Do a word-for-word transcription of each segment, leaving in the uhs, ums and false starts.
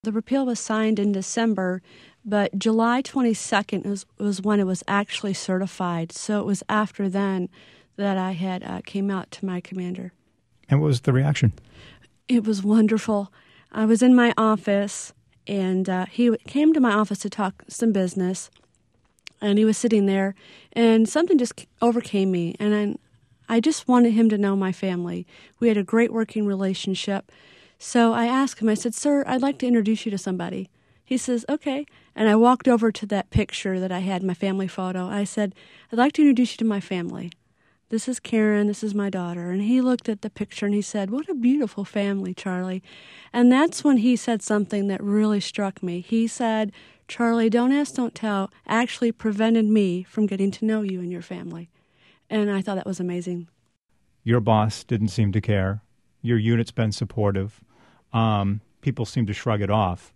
the repeal was signed in December, but July twenty-second was, was when it was actually certified. So it was after then that I had uh, came out to my commander. And what was the reaction? It was wonderful. I was in my office, and uh, he came to my office to talk some business, and he was sitting there, and something just overcame me, and I, I just wanted him to know my family. We had a great working relationship. So I asked him, I said, "Sir, I'd like to introduce you to somebody." He says, "Okay." And I walked over to that picture that I had, my family photo. I said, "I'd like to introduce you to my family. This is Karen, this is my daughter." And he looked at the picture and he said, "What a beautiful family, Charlie." And that's when he said something that really struck me. He said, "Charlie, Don't Ask, Don't Tell actually prevented me from getting to know you and your family." And I thought that was amazing. Your boss didn't seem to care. Your unit's been supportive. Um, people seem to shrug it off.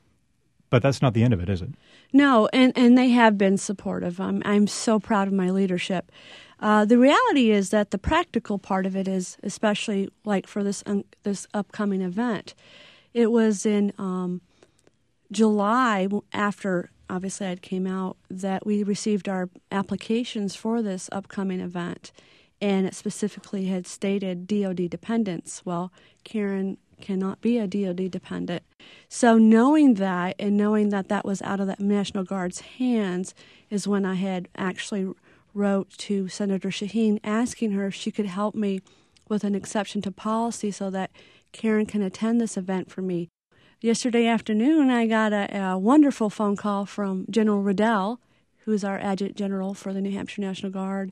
But that's not the end of it, is it? No, and, and they have been supportive. I'm, I'm so proud of my leadership. Uh, the reality is that the practical part of it is, especially like for this um, this upcoming event, it was in um, July, after obviously I came out, that we received our applications for this upcoming event, and it specifically had stated D O D dependents. Well, Karen cannot be a D O D dependent. So knowing that and knowing that that was out of the National Guard's hands is when I had actually wrote to Senator Shaheen asking her if she could help me with an exception to policy so that Karen can attend this event for me. Yesterday afternoon, I got a, a wonderful phone call from General Riddell, who is our Adjutant General for the New Hampshire National Guard,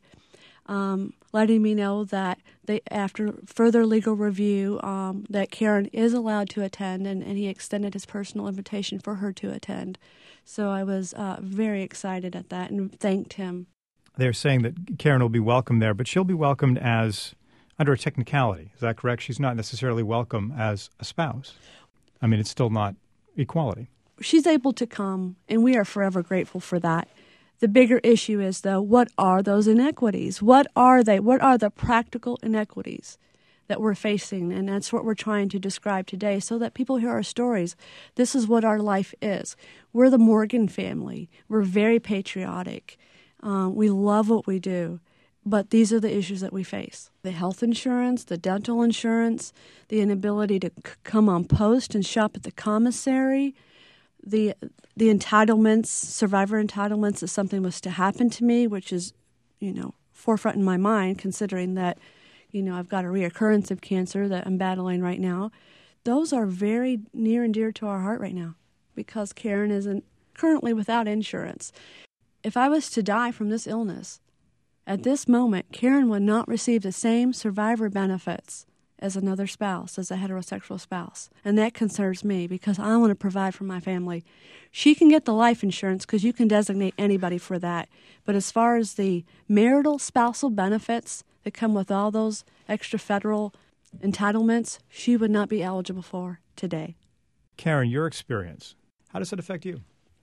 um, letting me know that they, after further legal review, um, that Karen is allowed to attend, and, and he extended his personal invitation for her to attend. So I was uh, very excited at that and thanked him. They're saying that Karen will be welcome there, but she'll be welcomed as under a technicality. Is that correct? She's not necessarily welcome as a spouse. I mean, it's still not equality. She's able to come, and we are forever grateful for that. The bigger issue is, though, what are those inequities? What are they? What are the practical inequities that we're facing? And that's what we're trying to describe today so that people hear our stories. This is what our life is. We're the Morgan family. We're very patriotic. Um, we love what we do. But these are the issues that we face. The health insurance, the dental insurance, the inability to c- come on post and shop at the commissary, the the entitlements, survivor entitlements, if something was to happen to me, which is, you know, forefront in my mind, considering that, you know, I've got a reoccurrence of cancer that I'm battling right now. Those are very near and dear to our heart right now because Karen isn't currently without insurance. If I was to die from this illness, at this moment, Karen would not receive the same survivor benefits as another spouse, as a heterosexual spouse. And that concerns me because I want to provide for my family. She can get the life insurance because you can designate anybody for that. But as far as the marital spousal benefits that come with all those extra federal entitlements, she would not be eligible for today. Karen, your experience, how does it affect you?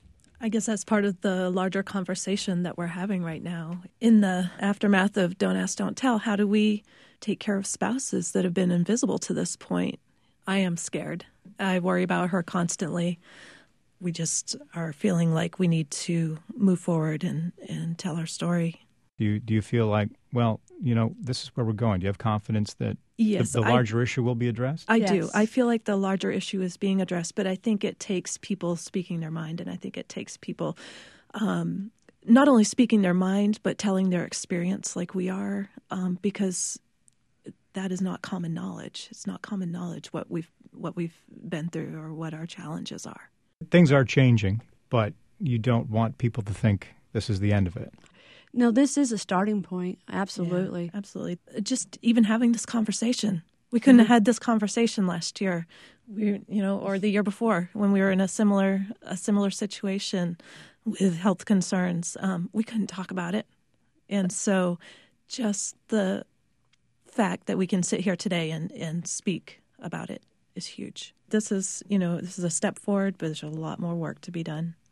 I guess that's part of the larger conversation that we're having right now. In the aftermath of Don't Ask, Don't Tell, how do we take care of spouses that have been invisible to this point? I am scared. I worry about her constantly. We just are feeling like we need to move forward and, and tell our story. Do you, do you feel like, well, you know, this is where we're going? Do you have confidence that yes, the, the larger I, issue will be addressed? I yes. do. I feel like the larger issue is being addressed, but I think it takes people speaking their mind, and I think it takes people um, not only speaking their mind, but telling their experience like we are, um, because that is not common knowledge. It's not common knowledge what we've what we've been through or what our challenges are. Things are changing, but you don't want people to think this is the end of it. No, this is a starting point. Absolutely. Yeah, absolutely. Just even having this conversation. We couldn't mm-hmm. have had this conversation last year, we, you know, or the year before when we were in a similar a similar situation with health concerns. Um, we couldn't talk about it. And so just the fact that we can sit here today and, and speak about it is huge. This is, you know, this is a step forward, but there's a lot more work to be done.